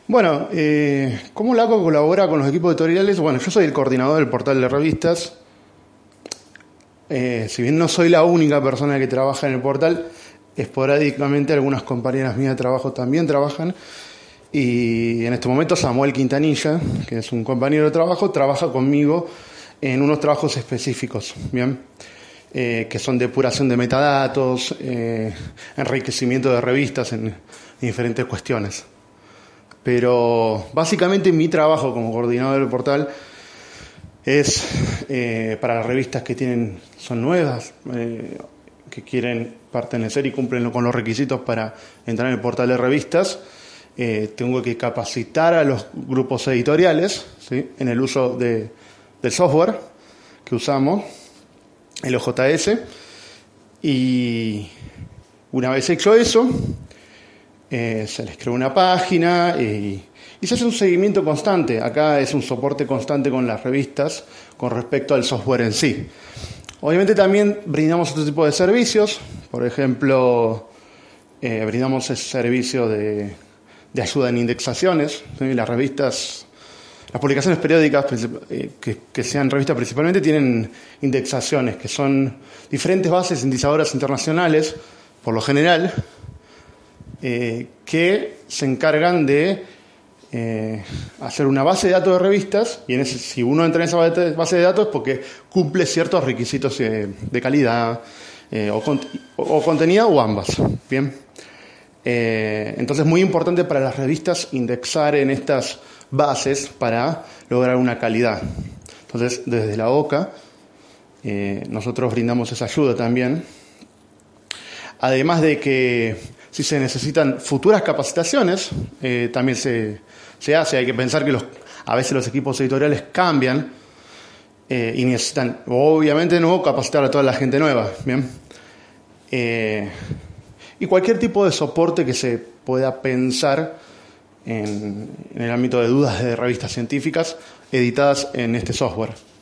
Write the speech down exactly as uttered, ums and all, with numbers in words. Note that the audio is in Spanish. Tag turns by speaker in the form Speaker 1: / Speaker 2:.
Speaker 1: Bueno, eh, ¿cómo LACO colabora con los equipos editoriales? Bueno, yo soy el coordinador del portal de revistas. Eh, si bien no soy la única persona que trabaja en el portal, esporádicamente algunas compañeras mías de trabajo también trabajan. Y en este momento Samuel Quintanilla, que es un compañero de trabajo, trabaja conmigo en unos trabajos específicos, ¿bien? Eh, que son depuración de metadatos, eh, enriquecimiento de revistas en, en diferentes cuestiones. Pero básicamente mi trabajo como coordinador del portal es eh, para las revistas que tienen son nuevas, eh, que quieren pertenecer y cumplen con los requisitos para entrar en el portal de revistas. Eh, tengo que capacitar a los grupos editoriales, ¿sí?, en el uso de, del software que usamos, el O J S. Y una vez hecho eso, Eh, se les crea una página y, y se hace un seguimiento constante. Acá es un soporte constante con las revistas con respecto al software en sí. Obviamente también brindamos otro tipo de servicios. Por ejemplo, eh, brindamos ese servicio de, de ayuda en indexaciones, ¿sí? Las revistas, las publicaciones periódicas eh, que, que sean revistas principalmente tienen indexaciones, que son diferentes bases indexadoras internacionales, por lo general, Eh, que se encargan de eh, hacer una base de datos de revistas, y en ese, si uno entra en esa base de datos es porque cumple ciertos requisitos eh, de calidad eh, o, con, o, o contenido o ambas. Bien, eh, entonces es muy importante para las revistas indexar en estas bases para lograr una calidad. Entonces desde la O C A eh, nosotros brindamos esa ayuda también, además de que si se necesitan futuras capacitaciones, eh, también se, se hace. Hay que pensar que los, a veces los equipos editoriales cambian eh, y necesitan, obviamente, no capacitar a toda la gente nueva. Bien, eh, y cualquier tipo de soporte que se pueda pensar en, en el ámbito de dudas de revistas científicas editadas en este software.